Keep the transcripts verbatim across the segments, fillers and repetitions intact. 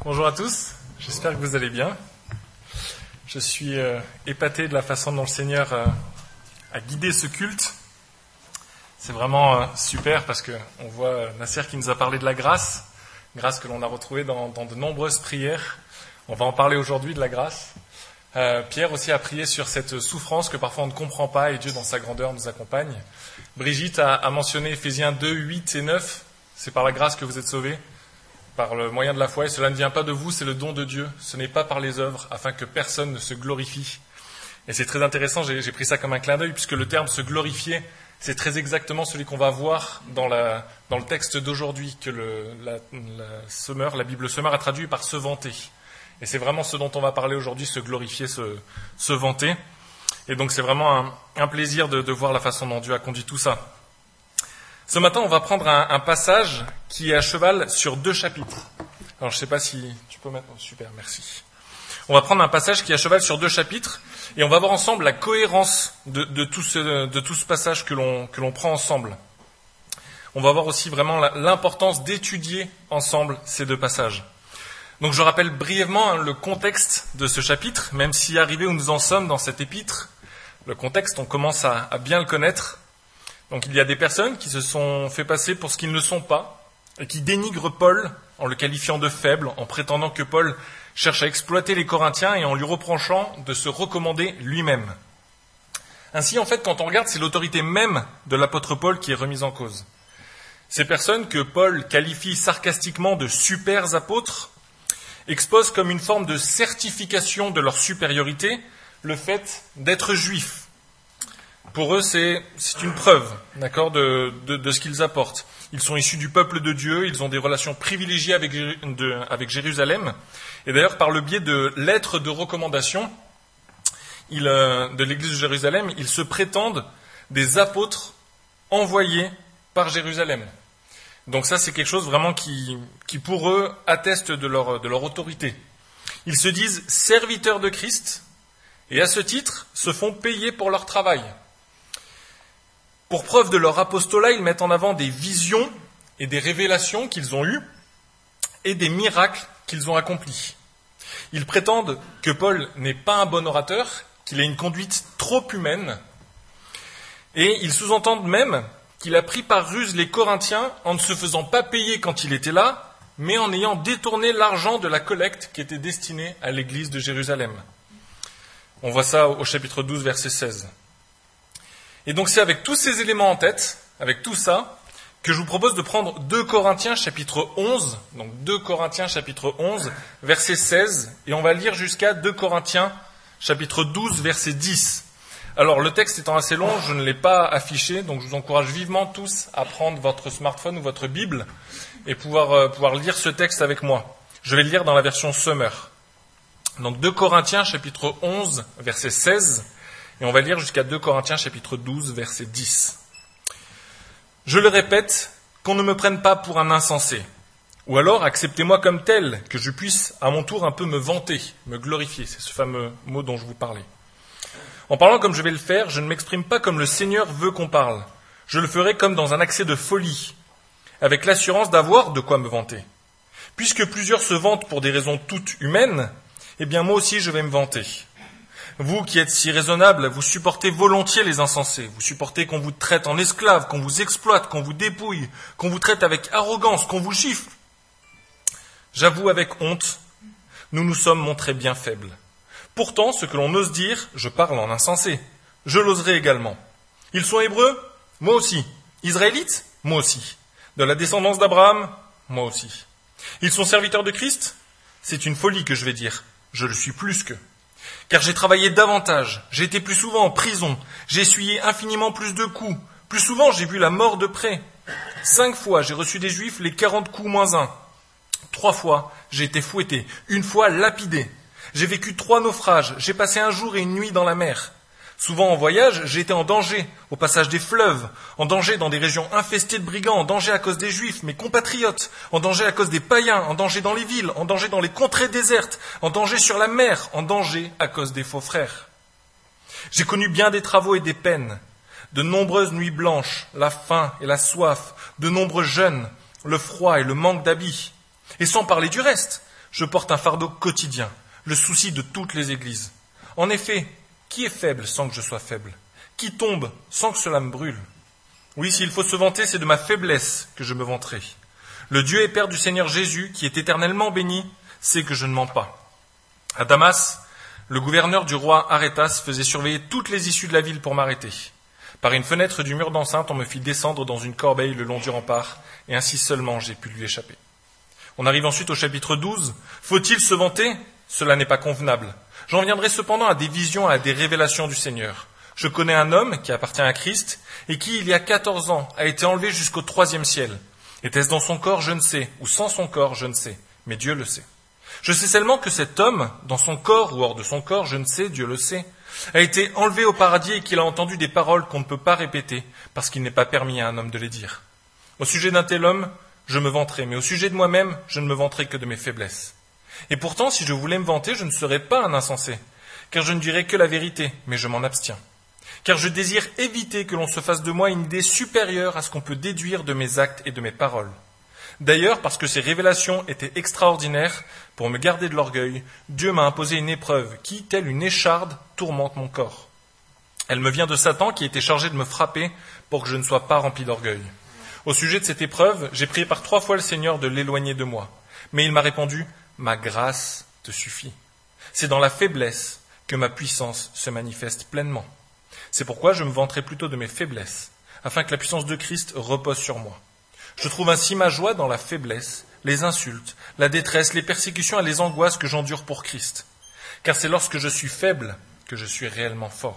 Bonjour à tous, j'espère que vous allez bien. Je suis euh, épaté de la façon dont le Seigneur euh, a guidé ce culte. C'est vraiment euh, super parce qu'on voit euh, Nasser qui nous a parlé de la grâce, grâce que l'on a retrouvée dans, dans de nombreuses prières. On va en parler aujourd'hui de la grâce. Euh, Pierre aussi a prié sur cette souffrance que parfois on ne comprend pas et Dieu dans sa grandeur nous accompagne. Brigitte a, a mentionné Éphésiens deux, huit et neuf. C'est par la grâce que vous êtes sauvés, par le moyen de la foi, et cela ne vient pas de vous, c'est le don de Dieu. Ce n'est pas par les œuvres, afin que personne ne se glorifie. Et c'est très intéressant, j'ai, j'ai pris ça comme un clin d'œil, puisque le terme se glorifier, c'est très exactement celui qu'on va voir dans, la, dans le texte d'aujourd'hui, que le, la, la, Semeur, la Bible Semeur a traduit par se vanter. Et c'est vraiment ce dont on va parler aujourd'hui, se glorifier, se, se vanter. Et donc c'est vraiment un, un plaisir de, de voir la façon dont Dieu a conduit tout ça. Ce matin, on va prendre un, un passage qui est à cheval sur deux chapitres. Alors, je ne sais pas si tu peux mettre... Oh, super, merci. On va prendre un passage qui est à cheval sur deux chapitres et on va voir ensemble la cohérence de, de, tout, ce, de tout ce passage que l'on, que l'on prend ensemble. On va voir aussi vraiment la, l'importance d'étudier ensemble ces deux passages. Donc, je rappelle brièvement hein, le contexte de ce chapitre, même si arrivé où nous en sommes dans cet épître, le contexte, on commence à, à bien le connaître. Donc il y a des personnes qui se sont fait passer pour ce qu'ils ne sont pas et qui dénigrent Paul en le qualifiant de faible, en prétendant que Paul cherche à exploiter les Corinthiens et en lui reprochant de se recommander lui-même. Ainsi, en fait, quand on regarde, c'est l'autorité même de l'apôtre Paul qui est remise en cause. Ces personnes que Paul qualifie sarcastiquement de super apôtres exposent comme une forme de certification de leur supériorité le fait d'être juifs. Pour eux, c'est, c'est une preuve, d'accord, de, de, de ce qu'ils apportent. Ils sont issus du peuple de Dieu, ils ont des relations privilégiées avec, de, avec Jérusalem. Et d'ailleurs, par le biais de lettres de recommandation ils, de l'Église de Jérusalem, ils se prétendent des apôtres envoyés par Jérusalem. Donc ça, c'est quelque chose vraiment qui, qui pour eux, atteste de leur, de leur autorité. Ils se disent serviteurs de Christ et à ce titre, se font payer pour leur travail. Pour preuve de leur apostolat, ils mettent en avant des visions et des révélations qu'ils ont eues et des miracles qu'ils ont accomplis. Ils prétendent que Paul n'est pas un bon orateur, qu'il a une conduite trop humaine, et ils sous-entendent même qu'il a pris par ruse les Corinthiens en ne se faisant pas payer quand il était là, mais en ayant détourné l'argent de la collecte qui était destinée à l'église de Jérusalem. On voit ça au chapitre douze, verset seize. Et donc c'est avec tous ces éléments en tête, avec tout ça, que je vous propose de prendre deux Corinthiens chapitre onze, donc deux Corinthiens chapitre onze, verset seize, et on va lire jusqu'à deux Corinthiens chapitre douze, verset dix. Alors le texte étant assez long, je ne l'ai pas affiché, donc je vous encourage vivement tous à prendre votre smartphone ou votre Bible et pouvoir, euh, pouvoir lire ce texte avec moi. Je vais le lire dans la version Semeur. Donc deux Corinthiens chapitre onze, verset seize, et on va lire jusqu'à deux Corinthiens chapitre douze, verset dix. Je le répète, qu'on ne me prenne pas pour un insensé. Ou alors, acceptez-moi comme tel, que je puisse à mon tour un peu me vanter, me glorifier. C'est ce fameux mot dont je vous parlais. En parlant comme je vais le faire, je ne m'exprime pas comme le Seigneur veut qu'on parle. Je le ferai comme dans un accès de folie, avec l'assurance d'avoir de quoi me vanter. Puisque plusieurs se vantent pour des raisons toutes humaines, eh bien moi aussi je vais me vanter. Vous qui êtes si raisonnables, vous supportez volontiers les insensés. Vous supportez qu'on vous traite en esclave, qu'on vous exploite, qu'on vous dépouille, qu'on vous traite avec arrogance, qu'on vous gifle. J'avoue avec honte, nous nous sommes montrés bien faibles. Pourtant, ce que l'on ose dire, je parle en insensé. Je l'oserai également. Ils sont hébreux? Moi aussi. Israélites? Moi aussi. De la descendance d'Abraham? Moi aussi. Ils sont serviteurs de Christ? C'est une folie que je vais dire. Je le suis plus qu'eux. Car j'ai travaillé davantage, j'ai été plus souvent en prison, j'ai essuyé infiniment plus de coups, plus souvent j'ai vu la mort de près. Cinq fois j'ai reçu des Juifs les quarante coups moins un. Trois fois j'ai été fouetté, une fois lapidé. J'ai vécu trois naufrages, j'ai passé un jour et une nuit dans la mer. Souvent en voyage, j'ai été en danger, au passage des fleuves, en danger dans des régions infestées de brigands, en danger à cause des Juifs, mes compatriotes, en danger à cause des païens, en danger dans les villes, en danger dans les contrées désertes, en danger sur la mer, en danger à cause des faux frères. J'ai connu bien des travaux et des peines, de nombreuses nuits blanches, la faim et la soif, de nombreux jeûnes, le froid et le manque d'habits. Et sans parler du reste, Je porte un fardeau quotidien, le souci de toutes les églises. En effet, qui est faible sans que je sois faible? Qui tombe sans que cela me brûle? Oui, s'il faut se vanter, c'est de ma faiblesse que je me vanterai. Le Dieu et Père du Seigneur Jésus, qui est éternellement béni, sait que je ne mens pas. À Damas, le gouverneur du roi Arétas faisait surveiller toutes les issues de la ville pour m'arrêter. Par une fenêtre du mur d'enceinte, on me fit descendre dans une corbeille le long du rempart, et ainsi seulement j'ai pu lui échapper. On arrive ensuite au chapitre douze. Faut-il se vanter? Cela n'est pas convenable. J'en viendrai cependant à des visions et à des révélations du Seigneur. Je connais un homme qui appartient à Christ et qui, il y a quatorze ans, a été enlevé jusqu'au troisième ciel. Était-ce dans son corps? Je ne sais, ou sans son corps? Je ne sais, mais Dieu le sait. Je sais seulement que cet homme, dans son corps ou hors de son corps, je ne sais, Dieu le sait, a été enlevé au paradis et qu'il a entendu des paroles qu'on ne peut pas répéter parce qu'il n'est pas permis à un homme de les dire. Au sujet d'un tel homme, je me vanterai, mais au sujet de moi-même, je ne me vanterai que de mes faiblesses. Et pourtant, si je voulais me vanter, je ne serais pas un insensé, car je ne dirais que la vérité, mais je m'en abstiens. Car je désire éviter que l'on se fasse de moi une idée supérieure à ce qu'on peut déduire de mes actes et de mes paroles. D'ailleurs, parce que ces révélations étaient extraordinaires, pour me garder de l'orgueil, Dieu m'a imposé une épreuve qui, telle une écharde, tourmente mon corps. Elle me vient de Satan qui était chargé de me frapper pour que je ne sois pas rempli d'orgueil. Au sujet de cette épreuve, j'ai prié par trois fois le Seigneur de l'éloigner de moi. Mais il m'a répondu, « Ma grâce te suffit. C'est dans la faiblesse que ma puissance se manifeste pleinement. C'est pourquoi je me vanterai plutôt de mes faiblesses, afin que la puissance de Christ repose sur moi. Je trouve ainsi ma joie dans la faiblesse, les insultes, la détresse, les persécutions et les angoisses que j'endure pour Christ. Car c'est lorsque je suis faible que je suis réellement fort. »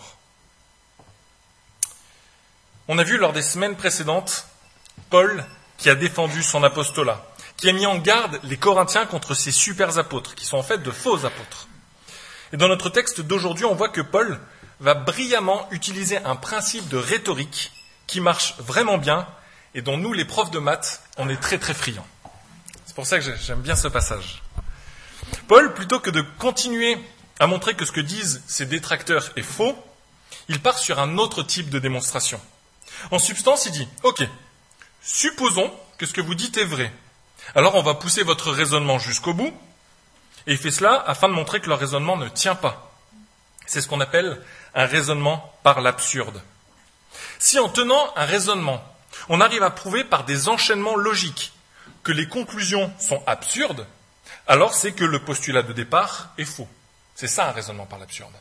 On a vu lors des semaines précédentes Paul qui a défendu son apostolat, qui a mis en garde les Corinthiens contre ces super apôtres, qui sont en fait de faux apôtres. Et dans notre texte d'aujourd'hui, on voit que Paul va brillamment utiliser un principe de rhétorique qui marche vraiment bien et dont nous, les profs de maths, on est très très friands. C'est pour ça que j'aime bien ce passage. Paul, plutôt que de continuer à montrer que ce que disent ses détracteurs est faux, il part sur un autre type de démonstration. En substance, il dit « Ok, supposons que ce que vous dites est vrai. Alors on va pousser votre raisonnement jusqu'au bout, et il fait cela afin de montrer que leur raisonnement ne tient pas. C'est ce qu'on appelle un raisonnement par l'absurde. Si en tenant un raisonnement, on arrive à prouver par des enchaînements logiques que les conclusions sont absurdes, alors c'est que le postulat de départ est faux. C'est ça un raisonnement par l'absurde.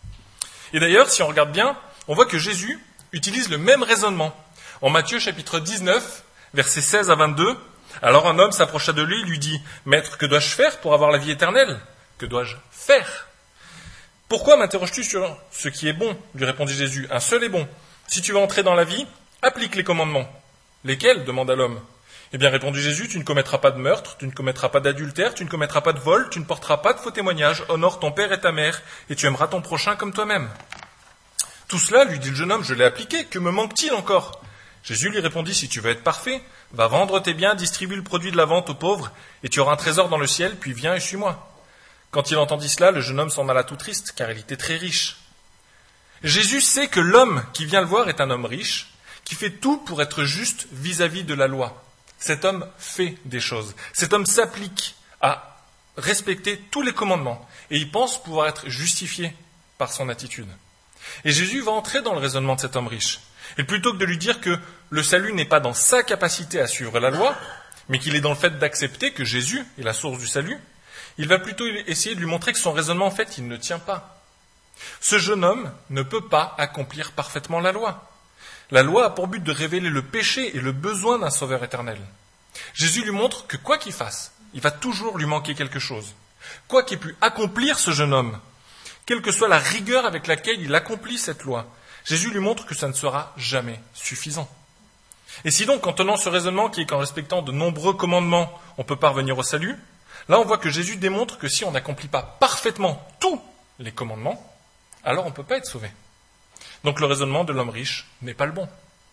Et d'ailleurs, si on regarde bien, on voit que Jésus utilise le même raisonnement. En Matthieu chapitre dix-neuf, versets seize à vingt-deux, alors un homme s'approcha de lui et lui dit « Maître, que dois-je faire pour avoir la vie éternelle? Que dois-je faire ?»« Pourquoi m'interroges-tu sur ce qui est bon ?» lui répondit Jésus. « Un seul est bon. Si tu veux entrer dans la vie, applique les commandements. »« Lesquels ?» demanda l'homme. « Eh bien, répondit Jésus, tu ne commettras pas de meurtre, tu ne commettras pas d'adultère, tu ne commettras pas de vol, tu ne porteras pas de faux témoignages, honore ton père et ta mère, et tu aimeras ton prochain comme toi-même. » Tout cela, lui dit le jeune homme, je l'ai appliqué, que me manque-t-il encore? Jésus lui répondit, si tu veux être parfait, va vendre tes biens, distribue le produit de la vente aux pauvres, et tu auras un trésor dans le ciel, puis viens et suis-moi. Quand il entendit cela, le jeune homme s'en alla tout triste, car il était très riche. Jésus sait que l'homme qui vient le voir est un homme riche, qui fait tout pour être juste vis-à-vis de la loi. Cet homme fait des choses. Cet homme s'applique à respecter tous les commandements, et il pense pouvoir être justifié par son attitude. Et Jésus va entrer dans le raisonnement de cet homme riche. Et plutôt que de lui dire que le salut n'est pas dans sa capacité à suivre la loi, mais qu'il est dans le fait d'accepter que Jésus est la source du salut, il va plutôt essayer de lui montrer que son raisonnement, en fait, il ne tient pas. Ce jeune homme ne peut pas accomplir parfaitement la loi. La loi a pour but de révéler le péché et le besoin d'un sauveur éternel. Jésus lui montre que quoi qu'il fasse, il va toujours lui manquer quelque chose. Quoi qu'ait pu accomplir ce jeune homme, quelle que soit la rigueur avec laquelle il accomplit cette loi, Jésus lui montre que ça ne sera jamais suffisant. Et si donc, en tenant ce raisonnement qui est qu'en respectant de nombreux commandements, on peut parvenir au salut, là on voit que Jésus démontre que si on n'accomplit pas parfaitement tous les commandements, alors on ne peut pas être sauvé. Donc le raisonnement de l'homme riche n'est pas le bon.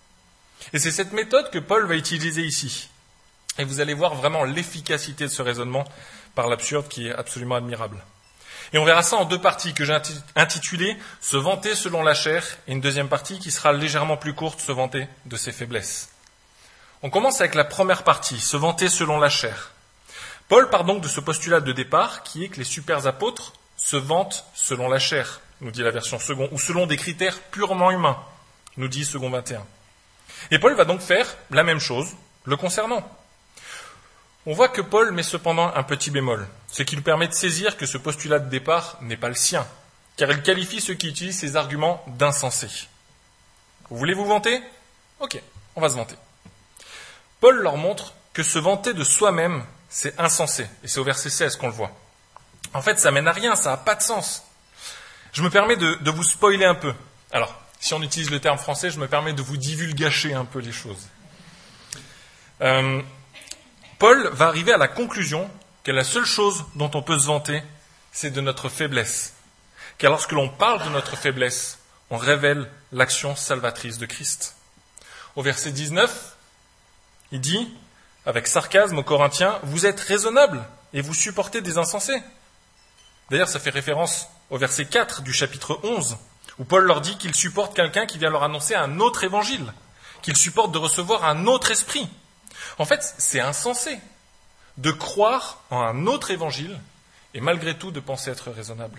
Et c'est cette méthode que Paul va utiliser ici. Et vous allez voir vraiment l'efficacité de ce raisonnement par l'absurde qui est absolument admirable. Et on verra ça en deux parties que j'ai intitulées « Se vanter selon la chair » et une deuxième partie qui sera légèrement plus courte « Se vanter de ses faiblesses ». On commence avec la première partie, « Se vanter selon la chair ». Paul part donc de ce postulat de départ qui est que les super apôtres se vantent selon la chair, nous dit la version seconde, ou selon des critères purement humains, nous dit second vingt et un. Et Paul va donc faire la même chose le concernant. On voit que Paul met cependant un petit bémol, ce qui lui permet de saisir que ce postulat de départ n'est pas le sien, car il qualifie ceux qui utilisent ces arguments d'insensés. Vous voulez vous vanter ? Ok, on va se vanter. Paul leur montre que se vanter de soi-même, c'est insensé, et c'est au verset seize qu'on le voit. En fait, ça mène à rien, ça n'a pas de sens. Je me permets de, de vous spoiler un peu. Alors, si on utilise le terme français, je me permets de vous divulgacher un peu les choses. Euh, Paul va arriver à la conclusion que la seule chose dont on peut se vanter, c'est de notre faiblesse. Car lorsque l'on parle de notre faiblesse, on révèle l'action salvatrice de Christ. Au verset dix-neuf, il dit, avec sarcasme aux Corinthiens, « Vous êtes raisonnables et vous supportez des insensés. » D'ailleurs, ça fait référence au verset quatre du chapitre onze, où Paul leur dit qu'il supporte quelqu'un qui vient leur annoncer un autre évangile, qu'il supporte de recevoir un autre esprit. En fait, c'est insensé de croire en un autre évangile et malgré tout de penser être raisonnable.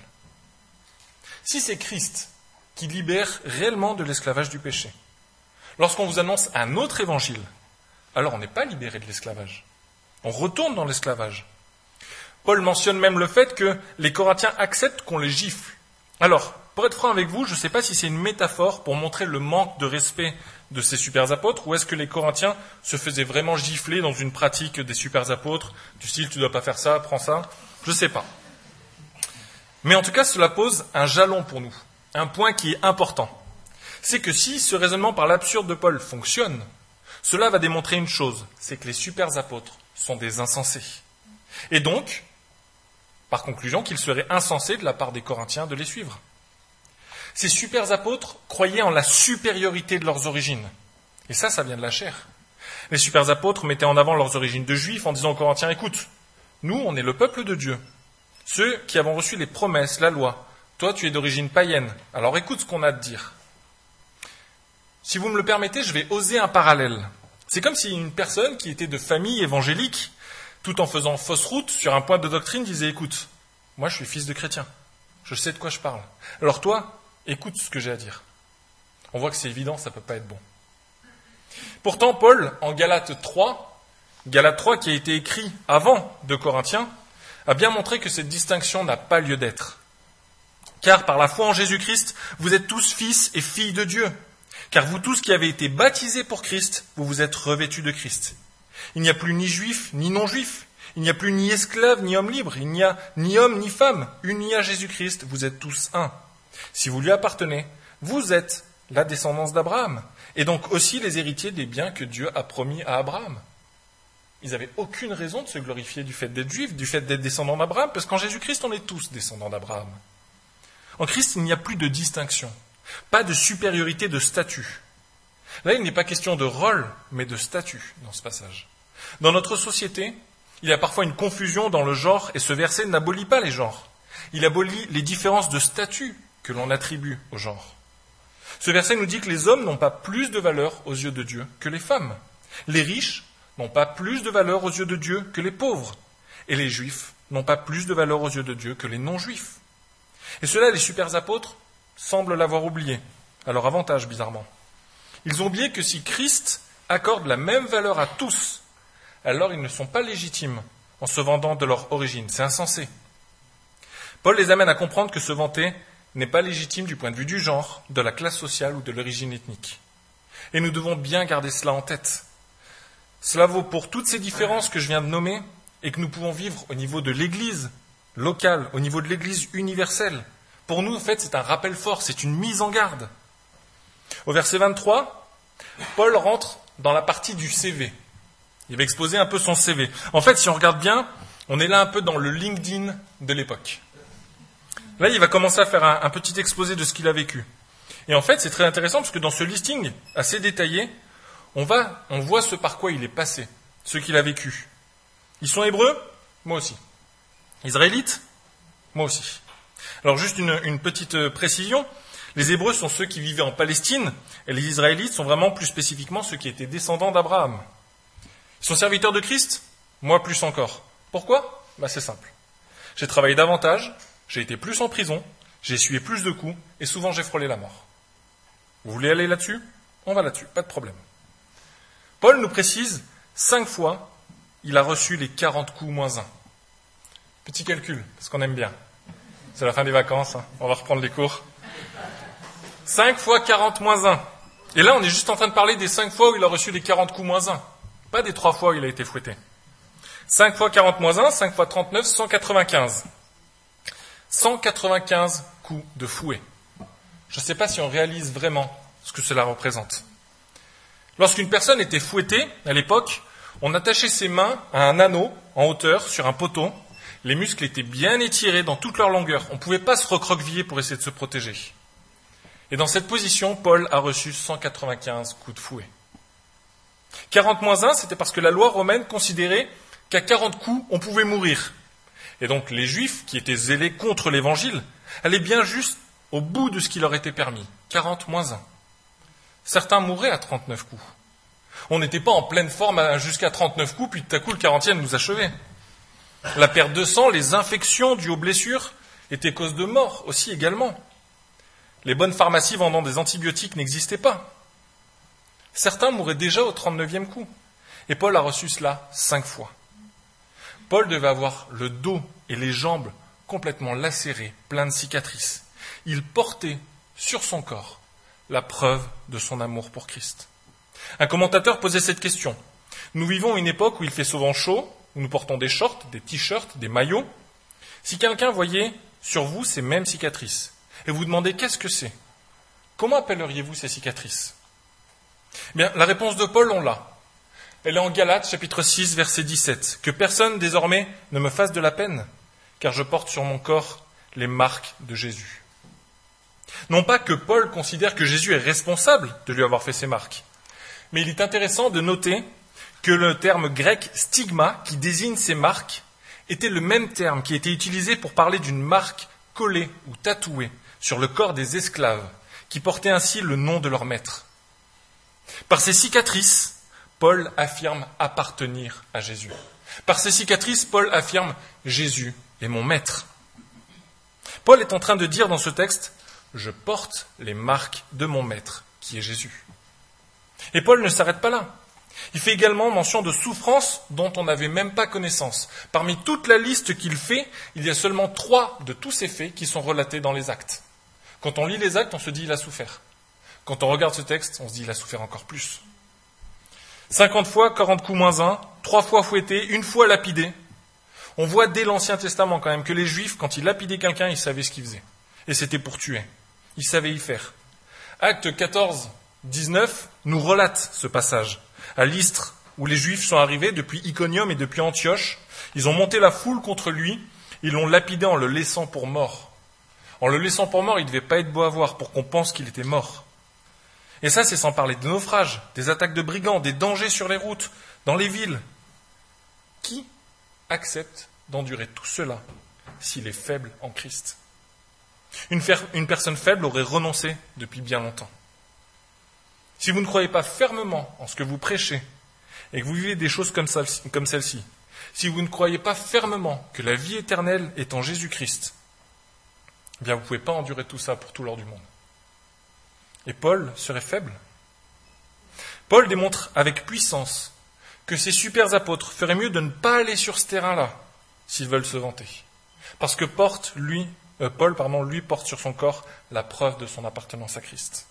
Si c'est Christ qui libère réellement de l'esclavage du péché, lorsqu'on vous annonce un autre évangile, alors on n'est pas libéré de l'esclavage. On retourne dans l'esclavage. Paul mentionne même le fait que les Corinthiens acceptent qu'on les gifle. Alors, pour être franc avec vous, je ne sais pas si c'est une métaphore pour montrer le manque de respect de ces super apôtres, ou est-ce que les Corinthiens se faisaient vraiment gifler dans une pratique des super apôtres, du style tu ne dois pas faire ça, prends ça, je ne sais pas. Mais en tout cas, cela pose un jalon pour nous, un point qui est important. C'est que si ce raisonnement par l'absurde de Paul fonctionne, cela va démontrer une chose, c'est que les super apôtres sont des insensés. Et donc, par conclusion, qu'il serait insensé de la part des Corinthiens de les suivre. Ces super apôtres croyaient en la supériorité de leurs origines. Et ça, ça vient de la chair. Les super apôtres mettaient en avant leurs origines de juifs en disant aux Corinthiens, écoute, nous, on est le peuple de Dieu. Ceux qui avons reçu les promesses, la loi. Toi, tu es d'origine païenne. Alors écoute ce qu'on a à te dire. Si vous me le permettez, je vais oser un parallèle. C'est comme si une personne qui était de famille évangélique, tout en faisant fausse route sur un point de doctrine, disait, écoute, moi je suis fils de chrétien. Je sais de quoi je parle. Alors toi, écoute ce que j'ai à dire. On voit que c'est évident, ça ne peut pas être bon. Pourtant, Paul, en Galates trois, Galates trois qui a été écrit avant de Corinthiens, a bien montré que cette distinction n'a pas lieu d'être. Car par la foi en Jésus-Christ, vous êtes tous fils et filles de Dieu. Car vous tous qui avez été baptisés pour Christ, vous vous êtes revêtus de Christ. Il n'y a plus ni juif, ni non-juif. Il n'y a plus ni esclave, ni homme libre. Il n'y a ni homme, ni femme. Unis à Jésus-Christ, vous êtes tous un. Si vous lui appartenez, vous êtes la descendance d'Abraham. Et donc aussi les héritiers des biens que Dieu a promis à Abraham. Ils n'avaient aucune raison de se glorifier du fait d'être juifs, du fait d'être descendants d'Abraham, parce qu'en Jésus-Christ, on est tous descendants d'Abraham. En Christ, il n'y a plus de distinction, pas de supériorité de statut. Là, il n'est pas question de rôle, mais de statut dans ce passage. Dans notre société, il y a parfois une confusion dans le genre, et ce verset n'abolit pas les genres. Il abolit les différences de statut que l'on attribue au genre. Ce verset nous dit que les hommes n'ont pas plus de valeur aux yeux de Dieu que les femmes. Les riches n'ont pas plus de valeur aux yeux de Dieu que les pauvres. Et les juifs n'ont pas plus de valeur aux yeux de Dieu que les non-juifs. Et cela, les super apôtres semblent l'avoir oublié, à leur avantage bizarrement. Ils ont oublié que si Christ accorde la même valeur à tous, alors ils ne sont pas légitimes en se vantant de leur origine. C'est insensé. Paul les amène à comprendre que se vanter n'est pas légitime du point de vue du genre, de la classe sociale ou de l'origine ethnique. Et nous devons bien garder cela en tête. Cela vaut pour toutes ces différences que je viens de nommer et que nous pouvons vivre au niveau de l'Église locale, au niveau de l'Église universelle. Pour nous, en fait, c'est un rappel fort, c'est une mise en garde. Au verset vingt-trois, Paul rentre dans la partie du C V. Il va exposer un peu son C V. En fait, si on regarde bien, on est là un peu dans le LinkedIn de l'époque. Là, il va commencer à faire un, un petit exposé de ce qu'il a vécu. Et en fait, c'est très intéressant parce que dans ce listing assez détaillé, on, va, on voit ce par quoi il est passé, ce qu'il a vécu. Ils sont hébreux ? Moi aussi. Israélites ? Moi aussi. Alors juste une, une petite précision, les Hébreux sont ceux qui vivaient en Palestine, et les Israélites sont vraiment plus spécifiquement ceux qui étaient descendants d'Abraham. Ils sont serviteurs de Christ ? Moi plus encore. Pourquoi ? Bah, c'est simple. J'ai travaillé davantage, j'ai été plus en prison, j'ai essuyé plus de coups, et souvent j'ai frôlé la mort. Vous voulez aller là-dessus ? On va là-dessus, pas de problème. Paul nous précise, cinq fois, il a reçu les quarante coups moins un. Petit calcul, parce qu'on aime bien. C'est la fin des vacances, hein. On va reprendre les cours. cinq fois quarante moins un. Et là, on est juste en train de parler des cinq fois où il a reçu les quarante coups moins un. Pas des trois fois où il a été fouetté. cinq fois quarante moins un, cinq fois trente-neuf, cent quatre-vingt-quinze. cent quatre-vingt-quinze coups de fouet. Je ne sais pas si on réalise vraiment ce que cela représente. Lorsqu'une personne était fouettée, à l'époque, on attachait ses mains à un anneau en hauteur sur un poteau. Les muscles étaient bien étirés dans toute leur longueur. On ne pouvait pas se recroqueviller pour essayer de se protéger. Et dans cette position, Paul a reçu cent quatre-vingt-quinze coups de fouet. quarante moins un, c'était parce que la loi romaine considérait qu'à quarante coups, on pouvait mourir. Et donc les Juifs, qui étaient zélés contre l'Évangile, allaient bien juste au bout de ce qui leur était permis. quarante moins un. Certains mouraient à trente-neuf coups. On n'était pas en pleine forme jusqu'à trente-neuf coups, puis tout à coup le quarantième nous achevait. La perte de sang, les infections dues aux blessures étaient cause de mort aussi également. Les bonnes pharmacies vendant des antibiotiques n'existaient pas. Certains mouraient déjà au trente-neuvième coup. Et Paul a reçu cela cinq fois. Paul devait avoir le dos et les jambes complètement lacérés, pleins de cicatrices. Il portait sur son corps la preuve de son amour pour Christ. Un commentateur posait cette question. Nous vivons une époque où il fait souvent chaud, où nous portons des shorts, des t-shirts, des maillots. Si quelqu'un voyait sur vous ces mêmes cicatrices et vous demandez qu'est-ce que c'est, comment appelleriez-vous ces cicatrices ? Bien, la réponse de Paul, on l'a. Elle est en Galates, chapitre six, verset dix-sept. « Que personne désormais ne me fasse de la peine, car je porte sur mon corps les marques de Jésus. » Non pas que Paul considère que Jésus est responsable de lui avoir fait ces marques, mais il est intéressant de noter que le terme grec « stigma » qui désigne ces marques était le même terme qui était utilisé pour parler d'une marque collée ou tatouée sur le corps des esclaves, qui portaient ainsi le nom de leur maître. Par ces cicatrices, Paul affirme appartenir à Jésus. Par ces cicatrices, Paul affirme « Jésus est mon maître ». Paul est en train de dire dans ce texte « Je porte les marques de mon maître, qui est Jésus ». Et Paul ne s'arrête pas là. Il fait également mention de souffrances dont on n'avait même pas connaissance. Parmi toute la liste qu'il fait, il y a seulement trois de tous ces faits qui sont relatés dans les actes. Quand on lit les actes, on se dit « il a souffert ». Quand on regarde ce texte, on se dit « il a souffert encore plus ». cinquante fois, quarante coups moins un, trois fois fouetté, une fois lapidé. On voit dès l'Ancien Testament quand même que les Juifs, quand ils lapidaient quelqu'un, ils savaient ce qu'ils faisaient. Et c'était pour tuer. Ils savaient y faire. Acte quatorze, dix-neuf nous relate ce passage. À Lystre, où les Juifs sont arrivés depuis Iconium et depuis Antioche, ils ont monté la foule contre lui, ils l'ont lapidé en le laissant pour mort. En le laissant pour mort, il ne devait pas être beau à voir pour qu'on pense qu'il était mort. Et ça, c'est sans parler des naufrages, des attaques de brigands, des dangers sur les routes, dans les villes. Qui accepte d'endurer tout cela s'il est faible en Christ ? Une, fer- une personne faible aurait renoncé depuis bien longtemps. Si vous ne croyez pas fermement en ce que vous prêchez et que vous vivez des choses comme, ça, comme celle-ci, si vous ne croyez pas fermement que la vie éternelle est en Jésus-Christ, eh bien vous ne pouvez pas endurer tout ça pour tout l'or du monde. Et Paul serait faible. Paul démontre avec puissance que ces super apôtres feraient mieux de ne pas aller sur ce terrain-là s'ils veulent se vanter. Parce que porte, lui, euh, Paul pardon, lui porte sur son corps la preuve de son appartenance à Christ.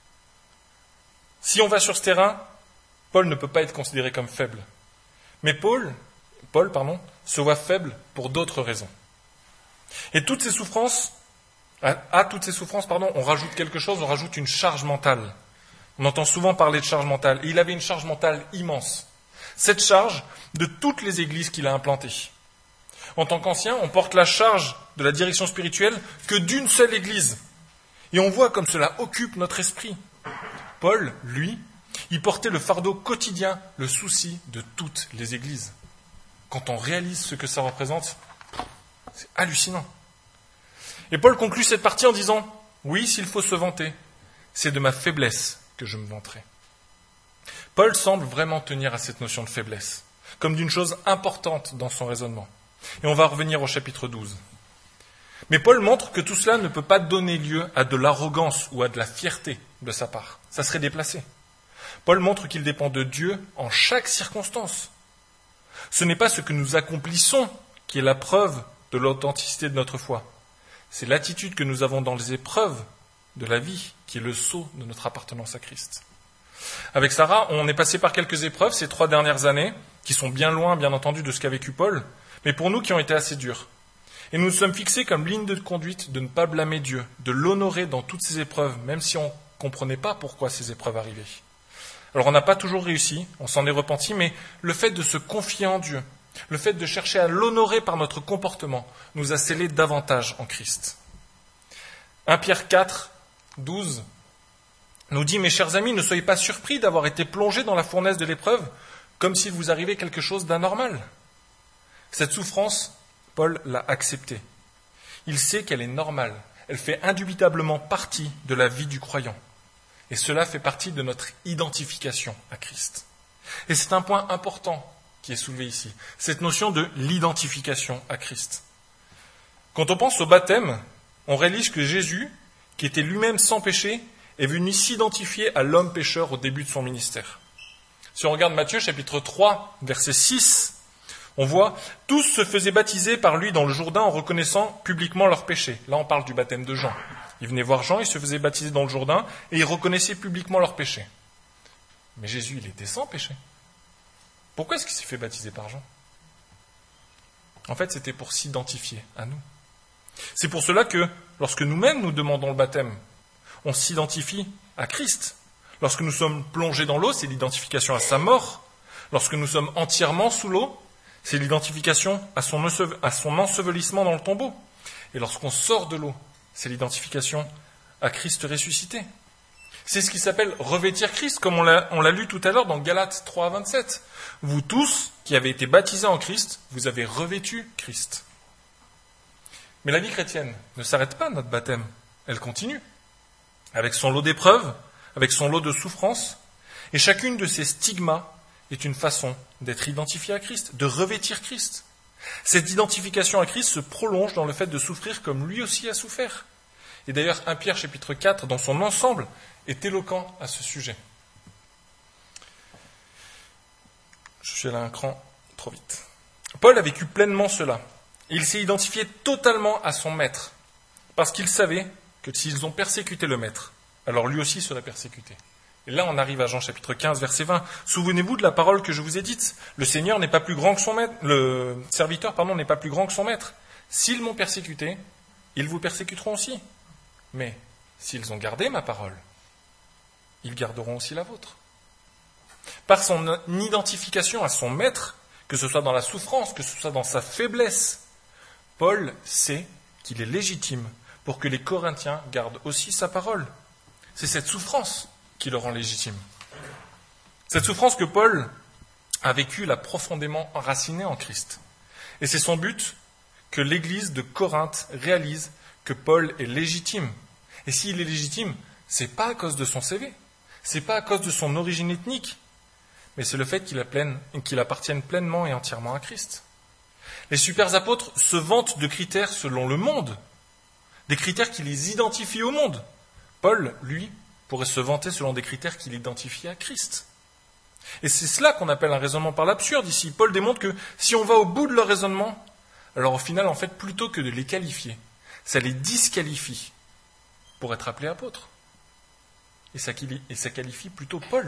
Si on va sur ce terrain, Paul ne peut pas être considéré comme faible. Mais Paul, Paul pardon, se voit faible pour d'autres raisons. Et toutes ces souffrances, à, à toutes ces souffrances, pardon, on rajoute quelque chose, on rajoute une charge mentale. On entend souvent parler de charge mentale. Et il avait une charge mentale immense. Cette charge de toutes les églises qu'il a implantées. En tant qu'ancien, on porte la charge de la direction spirituelle que d'une seule église. Et on voit comme cela occupe notre esprit. Paul, lui, il portait le fardeau quotidien, le souci de toutes les églises. Quand on réalise ce que ça représente, c'est hallucinant. Et Paul conclut cette partie en disant « Oui, s'il faut se vanter, c'est de ma faiblesse que je me vanterai. » Paul semble vraiment tenir à cette notion de faiblesse. comme d'une chose importante dans son raisonnement. Et on va revenir au chapitre douze. Mais Paul montre que tout cela ne peut pas donner lieu à de l'arrogance ou à de la fierté de sa part. Ça serait déplacé. Paul montre qu'il dépend de Dieu en chaque circonstance. Ce n'est pas ce que nous accomplissons qui est la preuve de l'authenticité de notre foi. C'est l'attitude que nous avons dans les épreuves de la vie qui est le sceau de notre appartenance à Christ. Avec Sarah, on est passé par quelques épreuves ces trois dernières années, qui sont bien loin, bien entendu, de ce qu'a vécu Paul, mais pour nous qui ont été assez dures. Et nous nous sommes fixés comme ligne de conduite de ne pas blâmer Dieu, de l'honorer dans toutes ces épreuves, même si on ne comprenait pas pourquoi ces épreuves arrivaient. Alors on n'a pas toujours réussi, on s'en est repenti, mais le fait de se confier en Dieu, le fait de chercher à l'honorer par notre comportement, nous a scellés davantage en Christ. premier Pierre quatre, douze nous dit « Mes chers amis, ne soyez pas surpris d'avoir été plongés dans la fournaise de l'épreuve, comme s'il vous arrivait quelque chose d'anormal. » Cette souffrance, Paul l'a acceptée. Il sait qu'elle est normale, elle fait indubitablement partie de la vie du croyant. Et cela fait partie de notre identification à Christ. Et c'est un point important qui est soulevé ici, cette notion de l'identification à Christ. Quand on pense au baptême, on réalise que Jésus, qui était lui-même sans péché, est venu s'identifier à l'homme pécheur au début de son ministère. Si on regarde Matthieu chapitre trois, verset six, on voit « Tous se faisaient baptiser par lui dans le Jourdain en reconnaissant publiquement leurs péchés. » Là, on parle du baptême de Jean. Ils venaient voir Jean, ils se faisaient baptiser dans le Jourdain et ils reconnaissaient publiquement leurs péchés. Mais Jésus, il était sans péché. Pourquoi est-ce qu'il s'est fait baptiser par Jean ? En fait, c'était pour s'identifier à nous. C'est pour cela que, lorsque nous-mêmes nous demandons le baptême, on s'identifie à Christ. Lorsque nous sommes plongés dans l'eau, c'est l'identification à sa mort. Lorsque nous sommes entièrement sous l'eau, c'est l'identification à son, à son ensevelissement dans le tombeau. Et lorsqu'on sort de l'eau, c'est l'identification à Christ ressuscité. C'est ce qui s'appelle revêtir Christ, comme on l'a, on l'a lu tout à l'heure dans Galates trois, vingt-sept. Vous tous qui avez été baptisés en Christ, vous avez revêtu Christ. Mais la vie chrétienne ne s'arrête pas à notre baptême, elle continue. Avec son lot d'épreuves, avec son lot de souffrances, et chacune de ces stigmas est une façon d'être identifié à Christ, de revêtir Christ. Cette identification à Christ se prolonge dans le fait de souffrir comme lui aussi a souffert. Et d'ailleurs, premier Pierre chapitre quatre, dans son ensemble, est éloquent à ce sujet. Je suis allé un cran trop vite. Paul a vécu pleinement cela. Il s'est identifié totalement à son maître, parce qu'il savait que s'ils ont persécuté le maître, alors lui aussi serait persécuté. Et là, on arrive à Jean chapitre quinze, verset vingt. Souvenez-vous de la parole que je vous ai dite. Le Seigneur n'est pas plus grand que son maître, le serviteur, pardon, n'est pas plus grand que son maître. S'ils m'ont persécuté, ils vous persécuteront aussi. Mais s'ils ont gardé ma parole, ils garderont aussi la vôtre. Par son identification à son maître, que ce soit dans la souffrance, que ce soit dans sa faiblesse, Paul sait qu'il est légitime pour que les Corinthiens gardent aussi sa parole. C'est cette souffrance qui le rend légitime. Cette souffrance que Paul a vécue l'a profondément enracinée en Christ. Et c'est son but que l'Église de Corinthe réalise que Paul est légitime. Et s'il est légitime, c'est pas à cause de son C V, c'est pas à cause de son origine ethnique, mais c'est le fait qu'il, pleine, qu'il appartienne pleinement et entièrement à Christ. Les super apôtres se vantent de critères selon le monde, des critères qui les identifient au monde. Paul, lui, pourrait se vanter selon des critères qui l'identifient à Christ. Et c'est cela qu'on appelle un raisonnement par l'absurde ici. Paul démontre que si on va au bout de leur raisonnement, alors au final, en fait, plutôt que de les qualifier, ça les disqualifie pour être appelés apôtres. Et ça, et ça qualifie plutôt Paul.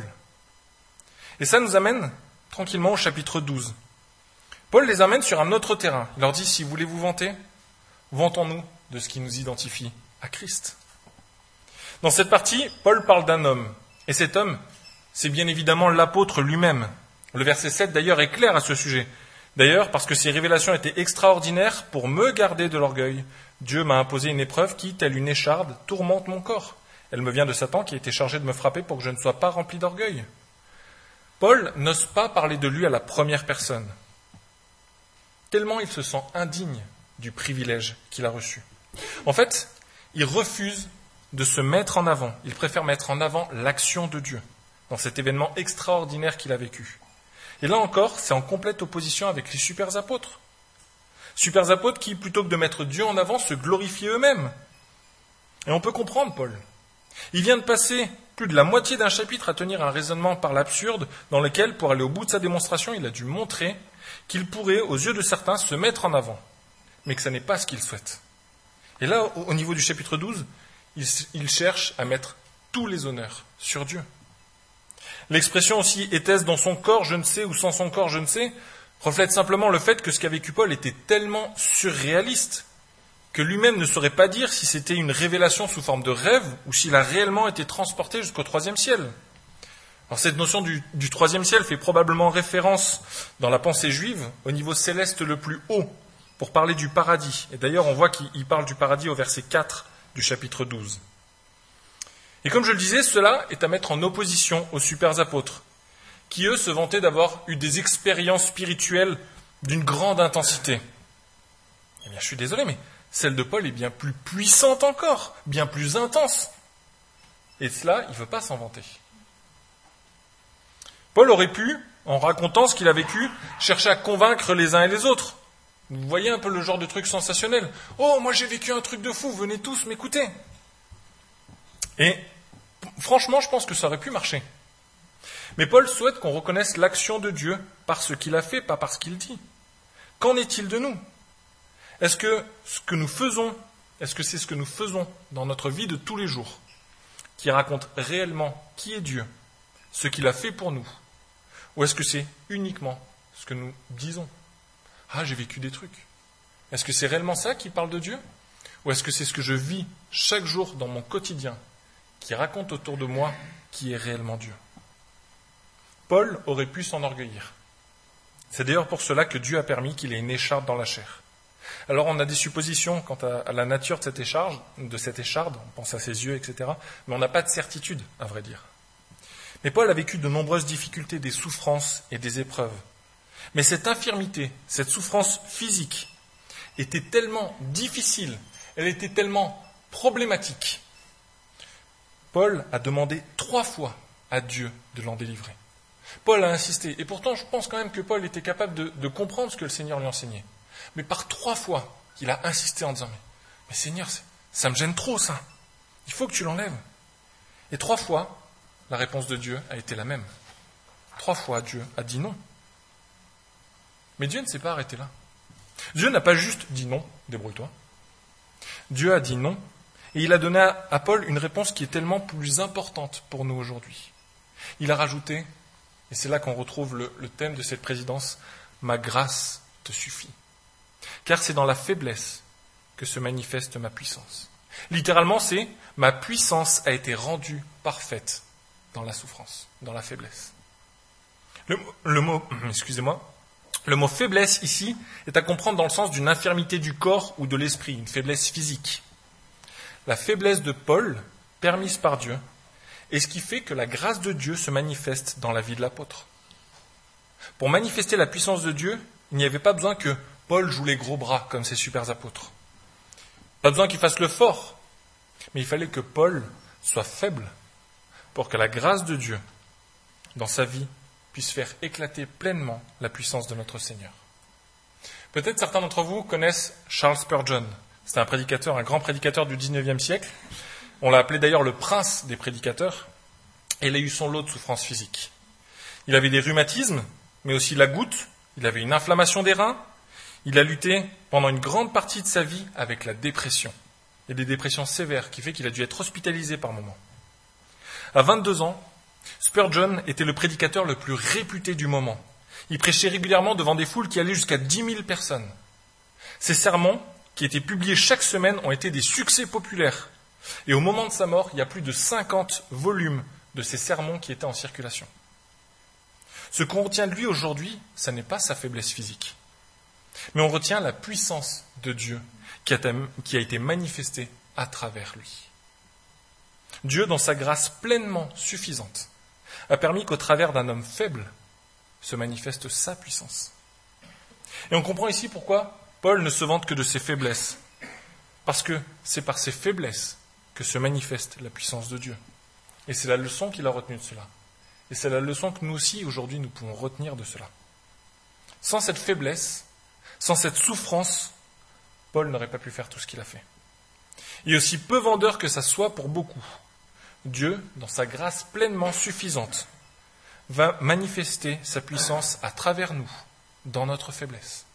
Et ça nous amène tranquillement au chapitre douze. Paul les amène sur un autre terrain. Il leur dit, si vous voulez vous vanter, vantons-nous de ce qui nous identifie à Christ. Dans cette partie, Paul parle d'un homme. Et cet homme, c'est bien évidemment l'apôtre lui-même. Le verset sept, d'ailleurs, est clair à ce sujet. D'ailleurs, parce que ces révélations étaient extraordinaires, pour me garder de l'orgueil, Dieu m'a imposé une épreuve qui, telle une écharde, tourmente mon corps. Elle me vient de Satan qui a été chargé de me frapper pour que je ne sois pas rempli d'orgueil. Paul n'ose pas parler de lui à la première personne, tellement il se sent indigne du privilège qu'il a reçu. En fait, il refuse de se mettre en avant. Il préfère mettre en avant l'action de Dieu dans cet événement extraordinaire qu'il a vécu. Et là encore, c'est en complète opposition avec les super apôtres. Super apôtres qui, plutôt que de mettre Dieu en avant, se glorifient eux-mêmes. Et on peut comprendre Paul. Il vient de passer plus de la moitié d'un chapitre à tenir un raisonnement par l'absurde dans lequel, pour aller au bout de sa démonstration, il a dû montrer qu'il pourrait, aux yeux de certains, se mettre en avant, mais que ce n'est pas ce qu'il souhaite. Et là, au niveau du chapitre douze, il, il cherche à mettre tous les honneurs sur Dieu. L'expression aussi « était-ce dans son corps, je ne sais, ou sans son corps, je ne sais » reflète simplement le fait que ce qu'a vécu Paul était tellement surréaliste que lui-même ne saurait pas dire si c'était une révélation sous forme de rêve ou s'il a réellement été transporté jusqu'au troisième ciel. Alors cette notion du, du troisième ciel fait probablement référence dans la pensée juive au niveau céleste le plus haut pour parler du paradis. Et d'ailleurs on voit qu'il parle du paradis au verset quatre du chapitre douze. Et comme je le disais, cela est à mettre en opposition aux super apôtres, qui eux se vantaient d'avoir eu des expériences spirituelles d'une grande intensité. Eh bien, je suis désolé, mais celle de Paul est bien plus puissante encore, bien plus intense. Et cela, il ne veut pas s'en vanter. Paul aurait pu, en racontant ce qu'il a vécu, chercher à convaincre les uns et les autres. Vous voyez un peu le genre de truc sensationnel. « Oh, moi j'ai vécu un truc de fou, venez tous m'écouter !» Et franchement, je pense que ça aurait pu marcher. Mais Paul souhaite qu'on reconnaisse l'action de Dieu par ce qu'il a fait, pas par ce qu'il dit. Qu'en est-il de nous ? Est-ce que ce que nous faisons, est-ce que c'est ce que nous faisons dans notre vie de tous les jours qui raconte réellement qui est Dieu, ce qu'il a fait pour nous ? Ou est-ce que c'est uniquement ce que nous disons ? Ah, j'ai vécu des trucs. Est-ce que c'est réellement ça qui parle de Dieu ? Ou est-ce que c'est ce que je vis chaque jour dans mon quotidien qui raconte autour de moi qui est réellement Dieu ? Paul aurait pu s'enorgueillir. C'est d'ailleurs pour cela que Dieu a permis qu'il ait une écharpe dans la chair. Alors on a des suppositions quant à, à la nature de cette écharpe, de cette écharpe, on pense à ses yeux, et cetera, mais on n'a pas de certitude, à vrai dire. Mais Paul a vécu de nombreuses difficultés, des souffrances et des épreuves. Mais cette infirmité, cette souffrance physique, était tellement difficile, elle était tellement problématique. Paul a demandé trois fois à Dieu de l'en délivrer. Paul a insisté, et pourtant je pense quand même que Paul était capable de, de comprendre ce que le Seigneur lui enseignait. Mais par trois fois, il a insisté en disant, mais, mais Seigneur, ça me gêne trop ça, il faut que tu l'enlèves. Et trois fois, la réponse de Dieu a été la même. Trois fois, Dieu a dit non. Mais Dieu ne s'est pas arrêté là. Dieu n'a pas juste dit non, débrouille-toi. Dieu a dit non, et il a donné à, à Paul une réponse qui est tellement plus importante pour nous aujourd'hui. Il a rajouté, et c'est là qu'on retrouve le, le thème de cette présidence, « Ma grâce te suffit ». Car c'est dans la faiblesse que se manifeste ma puissance. Littéralement, c'est « Ma puissance a été rendue parfaite dans la souffrance, dans la faiblesse ». Le, le mot, excusez-moi, le mot faiblesse ici est à comprendre dans le sens d'une infirmité du corps ou de l'esprit, une faiblesse physique. La faiblesse de Paul, permise par Dieu, est ce qui fait que la grâce de Dieu se manifeste dans la vie de l'apôtre. Pour manifester la puissance de Dieu, il n'y avait pas besoin que Paul joue les gros bras comme ses super apôtres. Pas besoin qu'il fasse le fort, mais il fallait que Paul soit faible pour que la grâce de Dieu dans sa vie puisse faire éclater pleinement la puissance de notre Seigneur. Peut-être certains d'entre vous connaissent Charles Spurgeon. C'était un prédicateur, un grand prédicateur du dix-neuvième siècle. On l'a appelé d'ailleurs le prince des prédicateurs. Et il a eu son lot de souffrances physiques. Il avait des rhumatismes, mais aussi la goutte. Il avait une inflammation des reins. Il a lutté pendant une grande partie de sa vie avec la dépression. Et des dépressions sévères, qui fait qu'il a dû être hospitalisé par moments. À vingt-deux ans, Spurgeon était le prédicateur le plus réputé du moment. Il prêchait régulièrement devant des foules qui allaient jusqu'à dix mille personnes. Ses sermons, qui étaient publiés chaque semaine, ont été des succès populaires. Et au moment de sa mort, il y a plus de cinquante volumes de ses sermons qui étaient en circulation. Ce qu'on retient de lui aujourd'hui, ce n'est pas sa faiblesse physique. Mais on retient la puissance de Dieu qui a, qui a été manifestée à travers lui. Dieu, dans sa grâce pleinement suffisante, a permis qu'au travers d'un homme faible se manifeste sa puissance. Et on comprend ici pourquoi Paul ne se vante que de ses faiblesses. Parce que c'est par ses faiblesses que se manifeste la puissance de Dieu. Et c'est la leçon qu'il a retenue de cela. Et c'est la leçon que nous aussi, aujourd'hui, nous pouvons retenir de cela. Sans cette faiblesse, sans cette souffrance, Paul n'aurait pas pu faire tout ce qu'il a fait. Et aussi peu vendeur que ça soit pour beaucoup, Dieu, dans sa grâce pleinement suffisante, va manifester sa puissance à travers nous, dans notre faiblesse.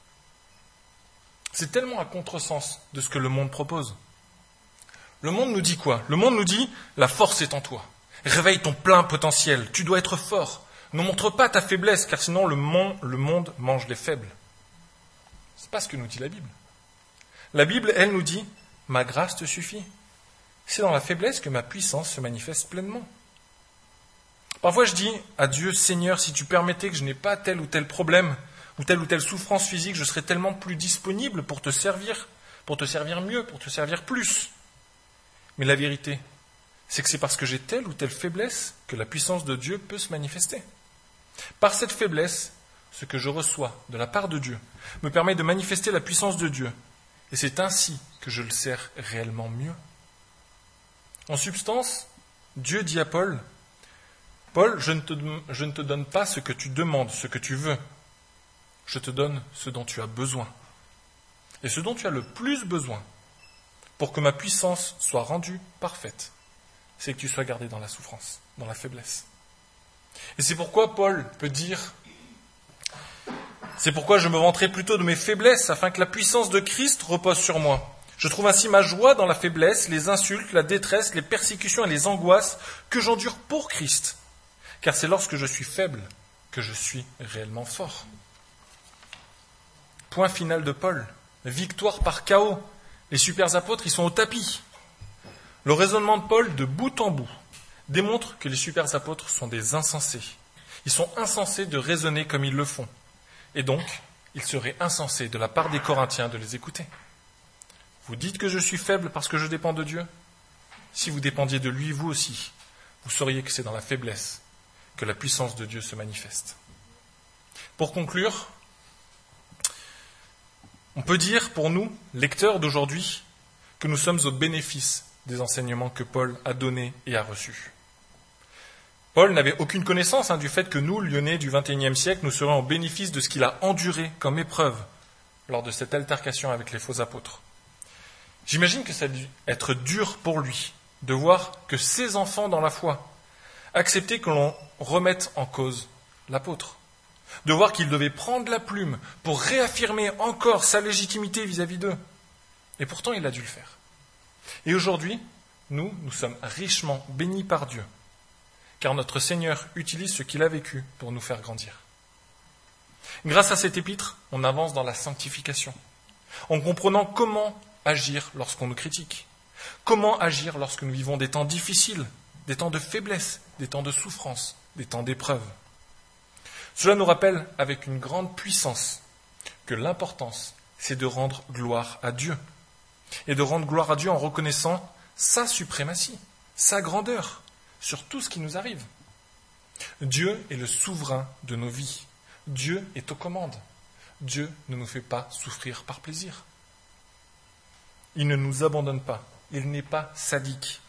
C'est tellement un contresens de ce que le monde propose. Le monde nous dit quoi? Le monde nous dit « la force est en toi, réveille ton plein potentiel, tu dois être fort, ne montre pas ta faiblesse, car sinon le monde, le monde mange les faibles. » Ce n'est pas ce que nous dit la Bible. La Bible, elle, nous dit « ma grâce te suffit ». C'est dans la faiblesse que ma puissance se manifeste pleinement. Parfois je dis à Dieu, Seigneur, si tu permettais que je n'ai pas tel ou tel problème, ou telle ou telle souffrance physique, je serais tellement plus disponible pour te servir, pour te servir mieux, pour te servir plus. Mais la vérité, c'est que c'est parce que j'ai telle ou telle faiblesse que la puissance de Dieu peut se manifester. Par cette faiblesse, ce que je reçois de la part de Dieu me permet de manifester la puissance de Dieu. Et c'est ainsi que je le sers réellement mieux. En substance, Dieu dit à Paul, « Paul, je ne, te, je ne te donne pas ce que tu demandes, ce que tu veux. Je te donne ce dont tu as besoin. Et ce dont tu as le plus besoin, pour que ma puissance soit rendue parfaite, c'est que tu sois gardé dans la souffrance, dans la faiblesse. » Et c'est pourquoi Paul peut dire, « C'est pourquoi je me vanterai plutôt de mes faiblesses, afin que la puissance de Christ repose sur moi. Je trouve ainsi ma joie dans la faiblesse, les insultes, la détresse, les persécutions et les angoisses que j'endure pour Christ. Car c'est lorsque je suis faible que je suis réellement fort. » Point final de Paul. Victoire par chaos. Les super apôtres, ils sont au tapis. Le raisonnement de Paul, de bout en bout, démontre que les super apôtres sont des insensés. Ils sont insensés de raisonner comme ils le font. Et donc, il serait insensé de la part des Corinthiens de les écouter. Vous dites que je suis faible parce que je dépends de Dieu? Si vous dépendiez de lui, vous aussi, vous sauriez que c'est dans la faiblesse que la puissance de Dieu se manifeste. Pour conclure, on peut dire pour nous, lecteurs d'aujourd'hui, que nous sommes au bénéfice des enseignements que Paul a donnés et a reçus. Paul n'avait aucune connaissance hein, du fait que nous, Lyonnais du vingt et unième siècle, nous serions au bénéfice de ce qu'il a enduré comme épreuve lors de cette altercation avec les faux apôtres. J'imagine que ça a dû être dur pour lui de voir que ses enfants dans la foi acceptaient que l'on remette en cause l'apôtre, de voir qu'il devait prendre la plume pour réaffirmer encore sa légitimité vis-à-vis d'eux. Et pourtant, il a dû le faire. Et aujourd'hui, nous, nous sommes richement bénis par Dieu, car notre Seigneur utilise ce qu'il a vécu pour nous faire grandir. Grâce à cet épître, on avance dans la sanctification, en comprenant comment agir lorsqu'on nous critique, comment agir lorsque nous vivons des temps difficiles, des temps de faiblesse, des temps de souffrance, des temps d'épreuve. Cela nous rappelle avec une grande puissance que l'importance, c'est de rendre gloire à Dieu, et de rendre gloire à Dieu en reconnaissant sa suprématie, sa grandeur sur tout ce qui nous arrive. Dieu est le souverain de nos vies. Dieu est aux commandes. Dieu ne nous fait pas souffrir par plaisir. Il ne nous abandonne pas. Il n'est pas sadique.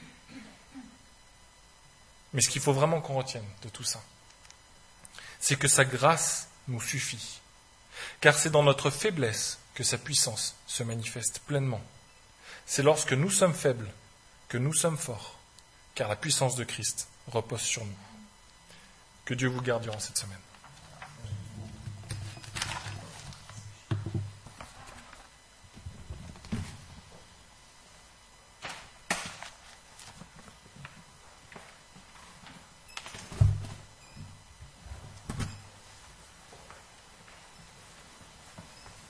Mais ce qu'il faut vraiment qu'on retienne de tout ça, c'est que sa grâce nous suffit. Car c'est dans notre faiblesse que sa puissance se manifeste pleinement. C'est lorsque nous sommes faibles que nous sommes forts, car la puissance de Christ repose sur nous. Que Dieu vous garde durant cette semaine.